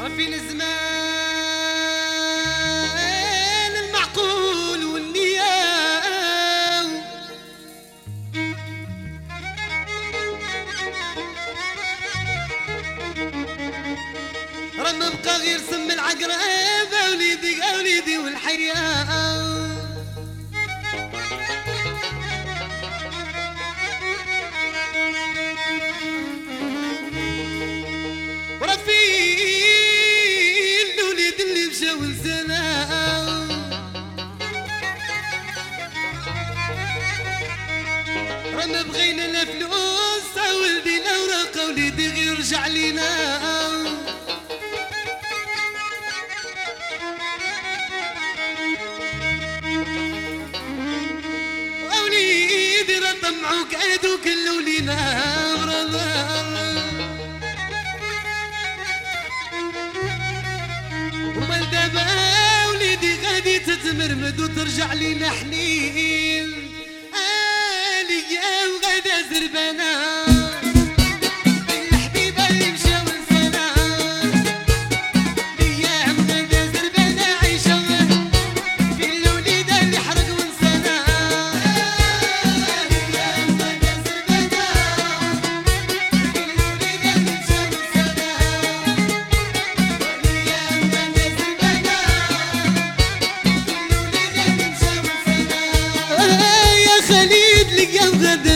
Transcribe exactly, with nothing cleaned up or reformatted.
رفين الزمان المعقول والنيام راه ما بقى غير سم العقرب اوليدي اوليدي والحياه رانا بغينا لا فلوس ولدي الاوراق وليدي غير يرجع لينا وليدي راه طمعوا قعدوا كلوا لينا ومال دابا وليدي غادي تتمرمد وترجع لينا حنين وغدا زربانا الحبيبة اللي مشى ونسانا الايام غدا زربانا عايشة في الوليدة اللي حرق ونسانا الايام غدا زربانا في الوليدة اللي مشى ونسانا الايام غدا زربانا في الوليدة اللي مشى ونسانا يا خليل الايام غدا